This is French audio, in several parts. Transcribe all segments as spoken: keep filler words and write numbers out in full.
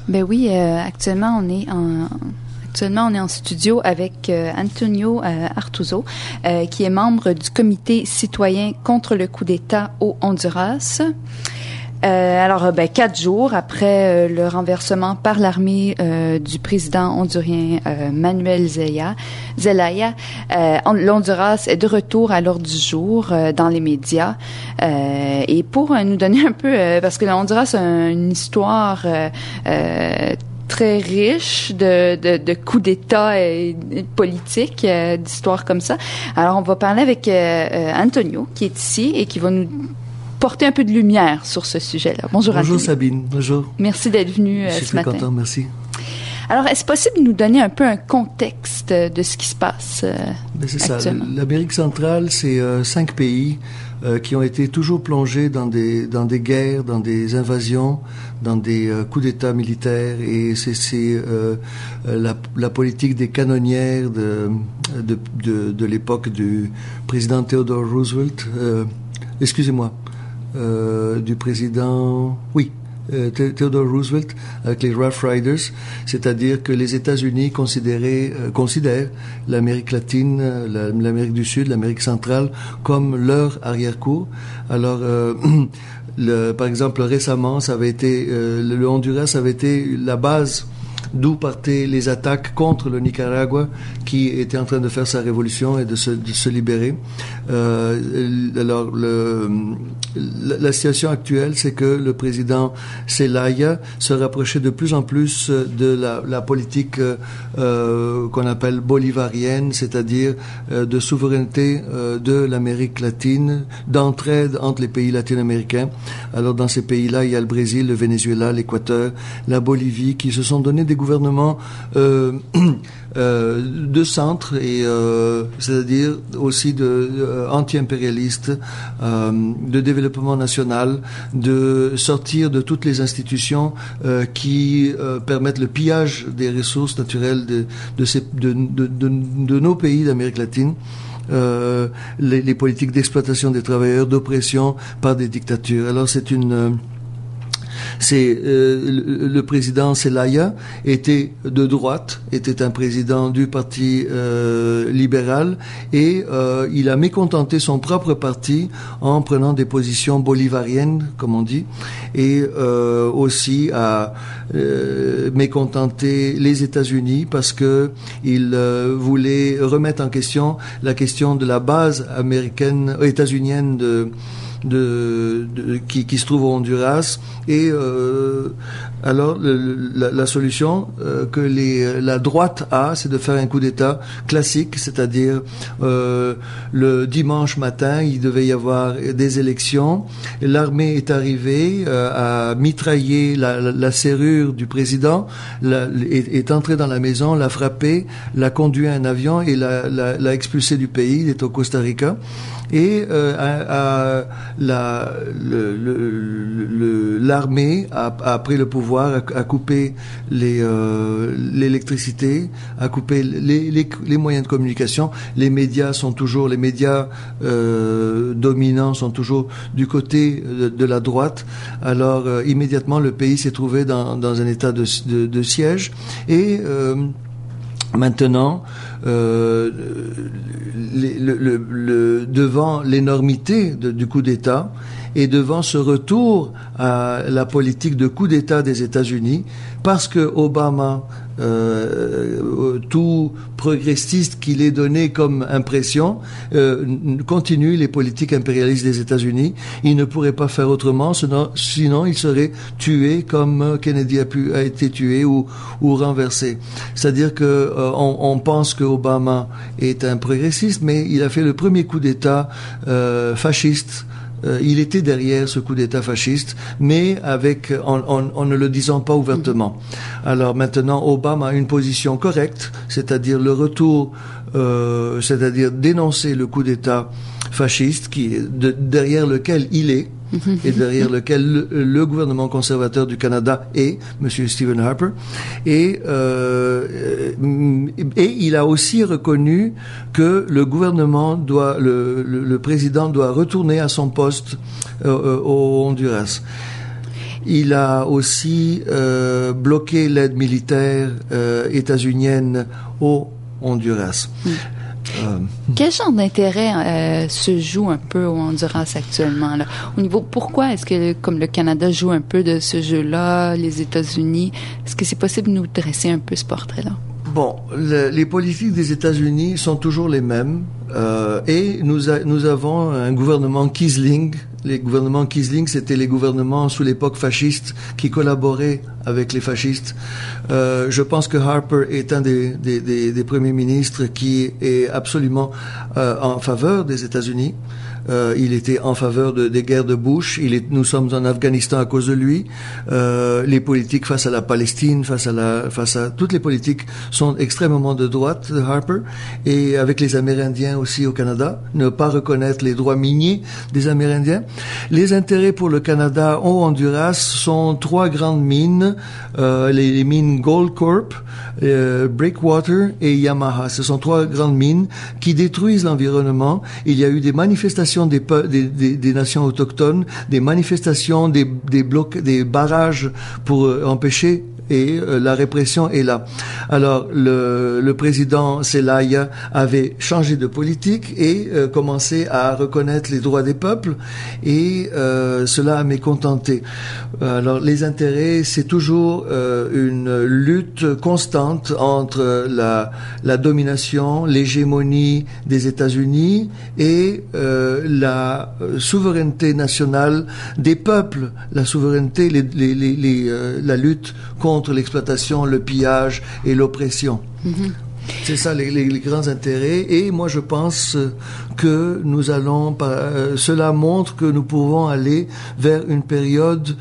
Ben oui, euh, actuellement on est en actuellement on est en studio avec euh, Antonio euh, Artuso, euh, qui est membre du Comité citoyen contre le coup d'État au Honduras. Euh, alors, ben, quatre jours après euh, le renversement par l'armée euh, du président hondurien euh, Manuel Zelaya, Zelaya euh, l'Honduras est de retour à l'ordre du jour euh, dans les médias. Euh, et pour euh, nous donner un peu, euh, parce que le Honduras a une histoire euh, euh, très riche de, de, de coups d'État et, et politiques, euh, d'histoires comme ça. Alors, on va parler avec euh, euh, Antonio, qui est ici et qui va nous porter un peu de lumière sur ce sujet-là. Bonjour, Bonjour Antonio. Sabine, bonjour. Merci d'être venu euh, Je suis ce très matin. content, merci. Alors, est-ce possible de nous donner un peu un contexte de ce qui se passe euh, Ben c'est actuellement? ça. L'Amérique centrale, c'est euh, cinq pays euh, qui ont été toujours plongés dans des dans des guerres, dans des invasions, dans des euh, coups d'État militaires, et c'est c'est euh, la la politique des canonnières de de de, de l'époque du président Theodore Roosevelt. Euh, excusez-moi. Euh, du président, oui, euh, Theodore Roosevelt avec les Rough Riders, c'est-à-dire que les États-Unis considéraient, euh, considèrent l'Amérique latine, la, l'Amérique du Sud, l'Amérique centrale comme leur arrière-cour. Alors, euh, le, par exemple, récemment, ça avait été euh, le, le Honduras avait été la base d'où partaient les attaques contre le Nicaragua, qui était en train de faire sa révolution et de se, de se libérer. Euh, alors, le, la, la situation actuelle, c'est que le président Zelaya se rapprochait de plus en plus de la, la politique euh, qu'on appelle bolivarienne, c'est-à-dire euh, de souveraineté euh, de l'Amérique latine, d'entraide entre les pays latino-américains. Alors, dans ces pays-là, il y a le Brésil, le Venezuela, l'Équateur, la Bolivie, qui se sont donné des gouvernements euh, euh, de centre, et euh, c'est-à-dire aussi de euh, anti-impérialistes, euh, de développement national, de sortir de toutes les institutions euh, qui euh, permettent le pillage des ressources naturelles de de, ces, de, de, de, de nos pays d'Amérique latine. Euh, les, les politiques d'exploitation des travailleurs, d'oppression par des dictatures. Alors c'est une euh, C'est euh, le, le président Zelaya était de droite, était un président du parti euh, libéral, et euh, il a mécontenté son propre parti en prenant des positions bolivariennes, comme on dit, et euh, aussi a euh, mécontenté les États-Unis parce que il euh, voulait remettre en question la question de la base américaine, euh, états-unienne de De, de, qui, qui se trouve au Honduras, et euh, alors le, la, la solution euh, que les, la droite a, c'est de faire un coup d'État classique, c'est-à-dire euh, le dimanche matin, il devait y avoir des élections, l'armée est arrivée, euh, a mitraillé la, la, la serrure du président, la, est, est entrée dans la maison, l'a frappé, l'a conduit à un avion et l'a, l'a, l'a expulsé du pays. Il est au Costa Rica. Et euh, à, à la, le, le, le, l'armée a, a pris le pouvoir, a, a coupé les, euh, l'électricité, a coupé les, les, les moyens de communication. Les médias sont toujours, les médias euh, dominants sont toujours du côté de, de la droite. Alors euh, immédiatement, le pays s'est trouvé dans, dans un état de, de, de siège, et euh, maintenant, euh, le, le, le, devant l'énormité de, du coup d'État et devant ce retour à la politique de coup d'État des États-Unis, parce que Obama, euh, tout progressiste qu'il ait donné comme impression, euh, continue les politiques impérialistes des États-Unis. Il ne pourrait pas faire autrement, sinon, sinon il serait tué comme Kennedy a, pu, a été tué ou, ou renversé. C'est-à-dire que euh, on, on pense que Obama est un progressiste, mais il a fait le premier coup d'État euh, fasciste. Euh, il était derrière ce coup d'État fasciste, mais avec en, en, en ne le disant pas ouvertement. Alors maintenant, Obama a une position correcte, c'est-à-dire le retour, euh, c'est-à-dire dénoncer le coup d'État fasciste, qui de, derrière lequel il est, et derrière lequel le, le gouvernement conservateur du Canada est, Monsieur Stephen Harper, et euh, et il a aussi reconnu que le gouvernement doit, le, le, le président doit retourner à son poste euh, au Honduras. il a aussi euh, bloqué l'aide militaire euh, états-unienne au Honduras. Mm. Euh, Quel genre d'intérêt euh, se joue un peu au Honduras actuellement là? Au niveau, pourquoi est-ce que comme le Canada joue un peu de ce jeu-là, les États-Unis, est-ce que c'est possible de nous dresser un peu ce portrait-là? Bon, le, les politiques des États-Unis sont toujours les mêmes euh, et nous, a, nous avons un gouvernement Kiesling. Les gouvernements Kiesling, c'était les gouvernements sous l'époque fasciste qui collaboraient avec les fascistes. Euh, je pense que Harper est un des, des, des, des premiers ministres qui est absolument euh, en faveur des États-Unis. Euh, il était en faveur de, des guerres de Bush. Il est, nous sommes en Afghanistan à cause de lui. Euh, les politiques face à la Palestine, face à la, face à toutes les politiques sont extrêmement de droite de Harper. Et avec les Amérindiens aussi au Canada, ne pas reconnaître les droits miniers des Amérindiens. Les intérêts pour le Canada au Honduras sont trois grandes mines, euh, les, les mines Goldcorp, euh, Breakwater et Yamaha. Ce sont trois grandes mines qui détruisent l'environnement. Il y a eu des manifestations Des, des, des, des nations autochtones, des manifestations, des, des blocs, des barrages pour euh, empêcher, et euh, la répression est là. Alors le, le président Zelaya avait changé de politique et euh, commencé à reconnaître les droits des peuples, et euh, cela a mécontenté. Alors les intérêts, c'est toujours euh, une lutte constante entre la, la domination, l'hégémonie des États-Unis et euh, la souveraineté nationale des peuples, la souveraineté, les, les, les, les, euh, la lutte contre l'exploitation, le pillage et l'oppression. Mm-hmm. C'est ça les, les, les grands intérêts, et moi je pense que nous allons, euh, cela montre que nous pouvons aller vers une période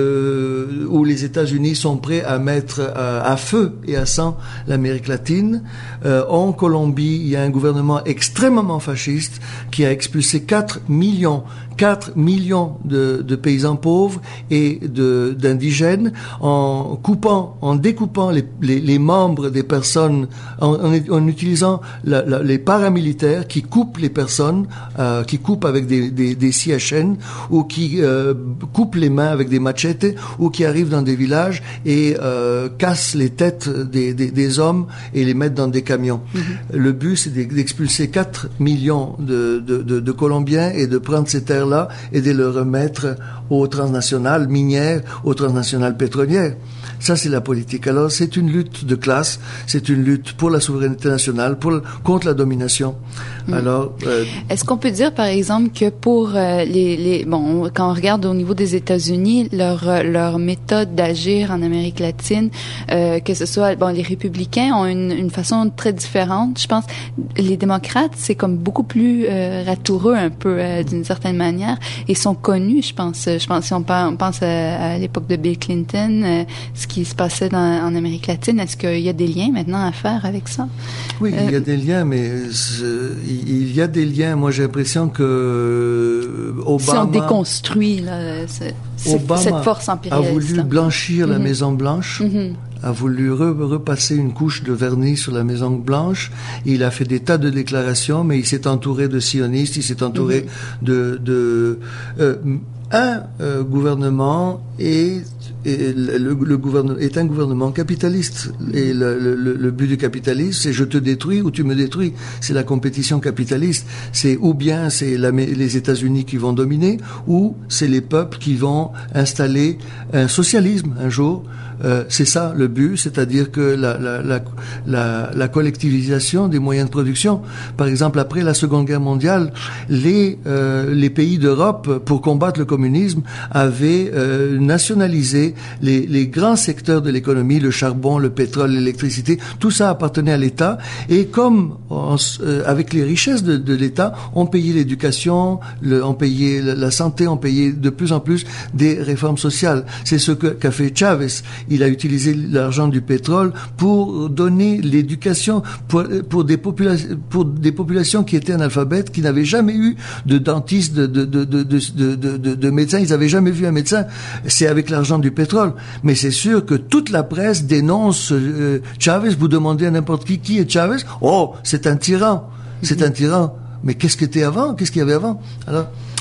de, où les États-Unis sont prêts à mettre euh, à feu et à sang l'Amérique latine. Euh, en Colombie, il y a un gouvernement extrêmement fasciste qui a expulsé quatre millions quatre millions de, de paysans pauvres et de, d'indigènes en coupant, en découpant les, les, les membres des personnes, en, en, en utilisant la, la, les paramilitaires qui coupent les personnes, euh, qui coupent avec des, des, des scies à chaîne, ou qui euh, coupent les mains avec des machettes, ou qui arrivent dans des villages et euh, cassent les têtes des, des, des hommes et les mettent dans des camions. Mm-hmm. Le but, c'est d'expulser quatre millions de, de, de, de Colombiens et de prendre ces terres là et de le remettre aux transnationales minières, aux transnationales pétrolières. Ça, c'est la politique. Alors, c'est une lutte de classe, c'est une lutte pour la souveraineté nationale, pour, contre la domination. Mmh. Alors, euh, est-ce qu'on peut dire, par exemple, que pour euh, les, les, bon, quand on regarde au niveau des États-Unis, leur leur méthode d'agir en Amérique latine, euh, que ce soit, bon, les républicains ont une, une façon très différente. Je pense, les démocrates, c'est comme beaucoup plus euh, ratoureux un peu euh, d'une certaine manière, et sont connus. Je pense, je pense, si on, parle, on pense à, à l'époque de Bill Clinton. Euh, ce qui se passait dans, en Amérique latine. Est-ce qu'il y a des liens maintenant à faire avec ça? Oui, euh, il y a des liens, mais il y a des liens. Moi, j'ai l'impression que Obama... Si on déconstruit là, c'est, c'est, Obama cette force impérialiste. A voulu blanchir mm-hmm. la Maison Blanche, mm-hmm. a voulu re- repasser une couche de vernis sur la Maison Blanche. Il a fait des tas de déclarations, mais il s'est entouré de sionistes, il s'est entouré mm-hmm. de... de euh, un euh, gouvernement est, est, le, le gouvernement, est un gouvernement capitaliste. Et le, le, le but du capitalisme, c'est je te détruis ou tu me détruis. C'est la compétition capitaliste. C'est ou bien c'est la, les États-Unis qui vont dominer, ou c'est les peuples qui vont installer un socialisme un jour. Euh, c'est ça le but, c'est-à-dire que la, la, la, la, la collectivisation des moyens de production. Par exemple, après la Seconde Guerre mondiale, les, euh, les pays d'Europe, pour combattre le communisme, avaient euh, nationalisé les, les grands secteurs de l'économie, le charbon, le pétrole, l'électricité. Tout ça appartenait à l'État, et comme on, euh, avec les richesses de, de l'État, on payait l'éducation, le, on payait la santé, on payait de plus en plus des réformes sociales. C'est ce que, qu'a fait Chavez. Il a utilisé l'argent du pétrole pour donner l'éducation pour, pour, des, popula- pour des populations qui étaient analphabètes, qui n'avaient jamais eu de dentiste, de, de, de, de, de, de, de, de médecin. Ils n'avaient jamais vu un médecin. C'est avec l'argent du pétrole. Mais c'est sûr que toute la presse dénonce euh, Chavez. Vous demandez à n'importe qui qui est Chavez. Oh, c'est un tyran. C'est un tyran. Mais qu'est-ce que c'était avant? Qu'est-ce qu'il y avait avant? Alors,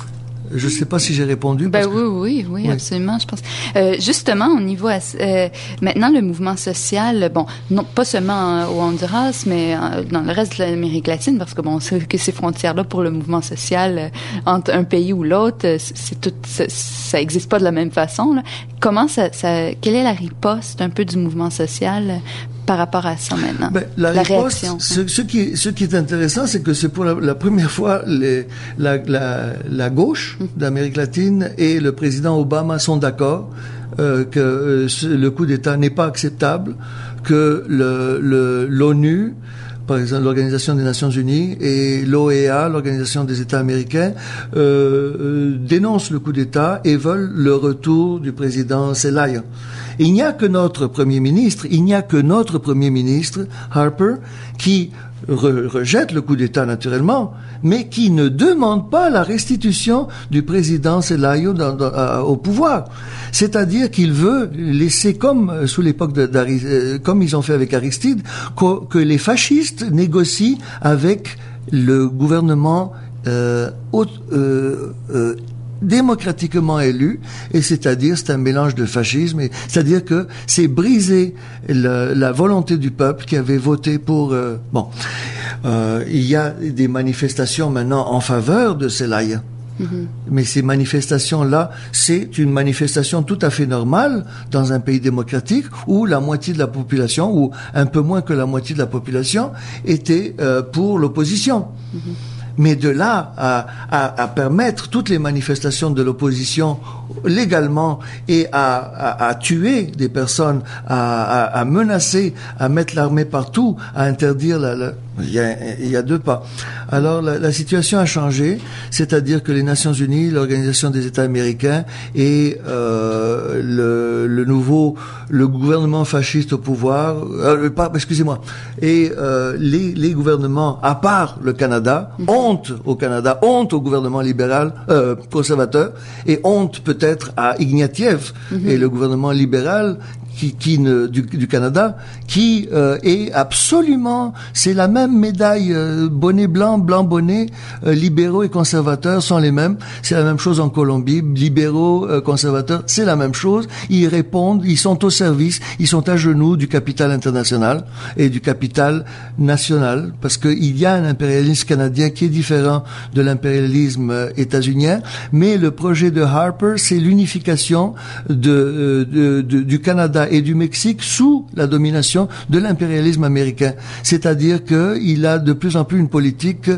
Je ne sais pas si j'ai répondu. Ben parce oui, que... oui, oui, oui, absolument, je pense. Euh, justement, au niveau, euh, maintenant, le mouvement social, bon, non pas seulement au Honduras, mais euh, dans le reste de l'Amérique latine, parce que bon, c'est que ces frontières-là pour le mouvement social euh, entre un pays ou l'autre, euh, c'est tout, ça, ça existe pas de la même façon. Là. Comment ça, ça, quelle est la riposte un peu du mouvement social euh, par rapport à ça maintenant? Ben, la, la riposte, réaction. Ce, ce, qui est, ce qui est intéressant, c'est que c'est pour la, la première fois les, la, la, la gauche d'Amérique latine et le président Obama sont d'accord euh, que euh, ce, le coup d'État n'est pas acceptable, que le, le, l'ONU, par exemple l'Organisation des Nations Unies et l'O E A, l'Organisation des États américains, euh, euh, dénoncent le coup d'État et veulent le retour du président Zelaya. Il n'y a que notre Premier ministre, il n'y a que notre Premier ministre, Harper, qui re- rejette le coup d'État naturellement, mais qui ne demande pas la restitution du président Zelaya dans, dans, à, au pouvoir. C'est-à-dire qu'il veut laisser, comme sous l'époque de, d'Aristide, comme ils ont fait avec Aristide, que, que les fascistes négocient avec le gouvernement euh, haute, euh, euh, démocratiquement élu, et c'est-à-dire c'est un mélange de fascisme, et c'est-à-dire que c'est briser le, la volonté du peuple qui avait voté pour. Euh, bon, euh, il y a des manifestations maintenant en faveur de Zelaya. Mm-hmm. Mais ces manifestations-là, c'est une manifestation tout à fait normale dans un pays démocratique où la moitié de la population, ou un peu moins que la moitié de la population, était euh, pour l'opposition. Mm-hmm. Mais de là à, à, à permettre toutes les manifestations de l'opposition légalement et à, à, à tuer des personnes, à, à, à menacer, à mettre l'armée partout, à interdire la, la il y a, il y a deux pas. Alors la, la situation a changé, c'est-à-dire que les Nations Unies, l'Organisation des États américains et euh, le, le nouveau, le gouvernement fasciste au pouvoir, euh, pas, excusez-moi, et euh, les, les gouvernements, à part le Canada, mm-hmm. honte au Canada, honte au gouvernement libéral, euh, conservateur, et honte peut-être à Ignatieff mm-hmm. et le gouvernement libéral. Qui, qui ne, du, du Canada, qui euh, est absolument, c'est la même médaille, euh, bonnet blanc, blanc bonnet, euh, libéraux et conservateurs sont les mêmes. C'est la même chose en Colombie, libéraux, euh, conservateurs, c'est la même chose. Ils répondent, ils sont au service, ils sont à genoux du capital international et du capital national, parce qu'il y a un impérialisme canadien qui est différent de l'impérialisme euh, états-unien, mais le projet de Harper, c'est l'unification de, de, de, du Canada et du Mexique sous la domination de l'impérialisme américain. C'est-à-dire qu'il a de plus en plus une politique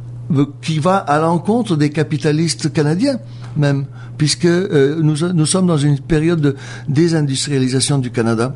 qui va à l'encontre des capitalistes canadiens, même, puisque euh, nous, nous sommes dans une période de désindustrialisation du Canada.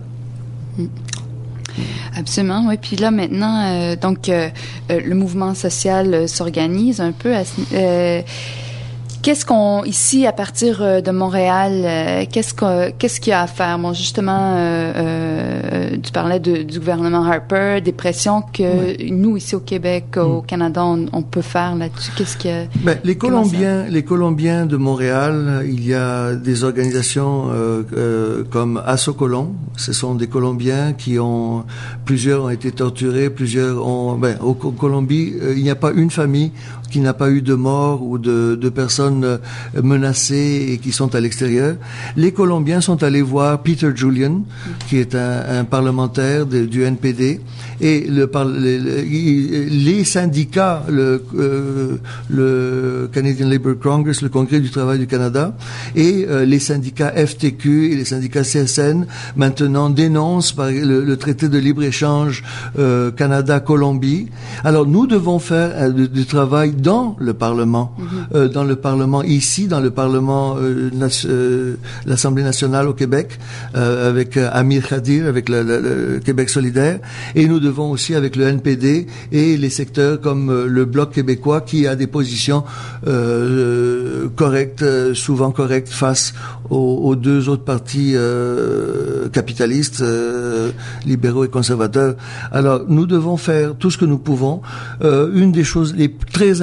Absolument, oui. Puis là, maintenant, euh, donc, euh, euh, le mouvement social euh, s'organise un peu à ce... Euh, Qu'est-ce qu'on, ici, à partir de Montréal, euh, qu'est-ce qu'on, qu'est-ce qu'il y a à faire? Bon, justement, euh, euh, tu parlais de, du gouvernement Harper, des pressions que oui. nous, ici au Québec, mm. au Canada, on, on peut faire là-dessus. Qu'est-ce qu'il y a? Ben, les Colombiens, les Colombiens de Montréal, il y a des organisations euh, euh, comme Asocolon. Ce sont des Colombiens qui ont, plusieurs ont été torturés, plusieurs ont, ben, au Colombie, euh, il n'y a pas une famille qui n'a pas eu de mort ou de, de personnes menacées et qui sont à l'extérieur. Les Colombiens sont allés voir Peter Julian, qui est un, un parlementaire de, du N P D, et le, les, les syndicats, le, euh, le Canadian Labour Congress, le Congrès du travail du Canada, et euh, les syndicats F T Q et les syndicats C S N maintenant dénoncent par le, le traité de libre-échange euh, Canada-Colombie. Alors nous devons faire euh, du, du travail dans le Parlement, mm-hmm. euh, dans le Parlement ici, dans le Parlement, euh, euh, l'Assemblée nationale au Québec, euh, avec euh, Amir Khadir, avec le, le, le Québec solidaire, et nous devons aussi avec le N P D et les secteurs comme euh, le Bloc québécois qui a des positions euh, correctes, euh, souvent correctes face aux, aux deux autres partis euh, capitalistes, euh, libéraux et conservateurs. Alors nous devons faire tout ce que nous pouvons. Euh, une des choses les très importantes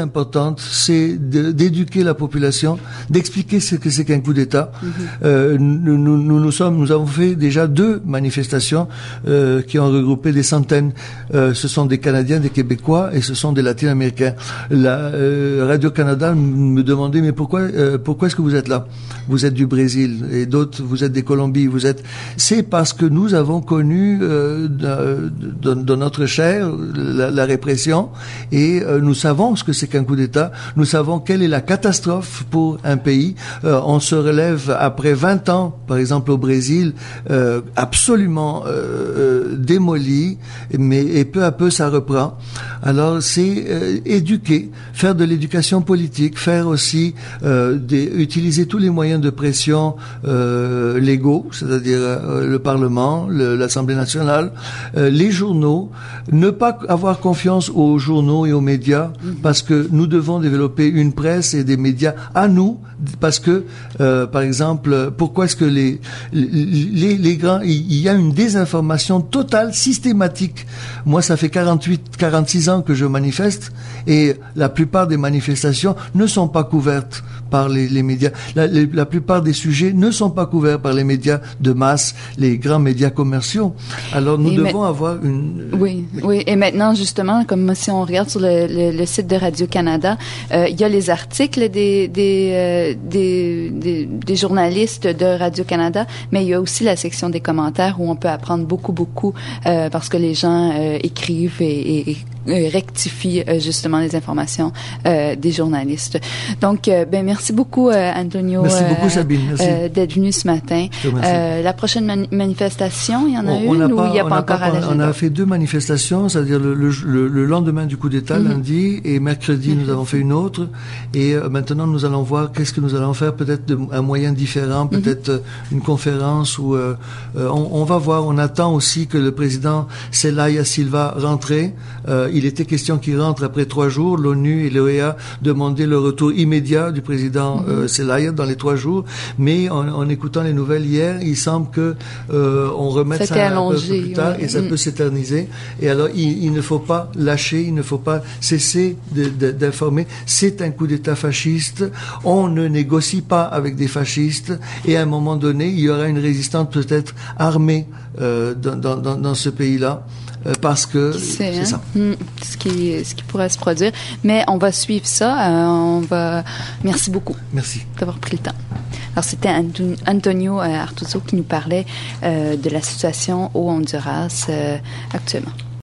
importante, c'est de, d'éduquer la population, d'expliquer ce que c'est qu'un coup d'État. Mm-hmm. Euh, nous, nous, nous, nous sommes, nous avons fait déjà deux manifestations euh, qui ont regroupé des centaines. Euh, ce sont des Canadiens, des Québécois et ce sont des Latino-Américains. La euh, Radio-Canada me demandait mais pourquoi, euh, pourquoi est-ce que vous êtes là? Vous êtes du Brésil et d'autres, vous êtes des Colombies, vous êtes. C'est parce que nous avons connu euh, dans, dans notre chair la, la répression et euh, nous savons ce que c'est qu'un coup d'État. Nous savons quelle est la catastrophe pour un pays. Euh, on se relève après vingt ans, par exemple au Brésil, euh, absolument euh, euh, démoli, mais et peu à peu ça reprend. Alors c'est euh, éduquer, faire de l'éducation politique, faire aussi euh, des, utiliser tous les moyens de pression euh, légaux, c'est-à-dire euh, le Parlement, le, l'Assemblée nationale, euh, les journaux, ne pas avoir confiance aux journaux et aux médias, mmh. parce que nous devons développer une presse et des médias à nous, parce que, euh, par exemple, pourquoi est-ce que les, les, les grands, il y a une désinformation totale, systématique. Moi, ça fait quarante-huit, quarante-six ans que je manifeste, et la plupart des manifestations ne sont pas couvertes par les, les médias. La, les, la plupart des sujets ne sont pas couverts par les médias de masse, les grands médias commerciaux. Alors nous et devons ma... avoir une... Oui, oui, oui. Et maintenant, justement, comme si on regarde sur le, le, le site de Radio-Canada, euh, il y a les articles des, des, euh, des, des, des journalistes de Radio-Canada, mais il y a aussi la section des commentaires où on peut apprendre beaucoup, beaucoup, euh, parce que les gens euh, écrivent et, et, et rectifient euh, justement les informations euh, des journalistes. Donc, euh, ben merci beaucoup, euh, Antonio. Merci beaucoup, Sabine. Merci. Euh, d'être venu ce matin. Euh, la prochaine mani- manifestation, il y en a on, une on ou pas, il n'y a pas encore pas, à l'agenda? On a fait deux manifestations, c'est-à-dire le, le, le lendemain du coup d'État, mm-hmm. lundi, et mercredi, mm-hmm. nous avons fait une autre. Et euh, maintenant, nous allons voir qu'est-ce que nous allons faire, peut-être de, un moyen différent, peut-être mm-hmm. une conférence ou euh, euh, on, on va voir. On attend aussi que le président Zelaya Silva rentre. Euh, il était question qu'il rentre après trois jours. L'ONU et l'O E A demandaient le retour immédiat du président mm-hmm. euh, Zelaya dans les trois jours. Mais en, en écoutant les nouvelles hier, il semble que euh, on remette C'était ça allongé, un peu plus tard oui. et ça mm. peut s'éterniser. Et alors, il, il ne faut pas lâcher, il ne faut pas cesser de, de, d'informer. C'est un coup d'État fasciste. On ne négocie pas avec des fascistes. Et à un moment donné, il y aura une résistance peut-être armée euh, dans, dans, dans ce pays-là. Parce que c'est, c'est hein? ça. Mmh, ce qui, ce qui pourrait se produire. Mais on va suivre ça. Euh, on va. Merci beaucoup. Merci d'avoir pris le temps. Alors c'était Anton- Antonio Artuso qui nous parlait euh, de la situation au Honduras euh, actuellement.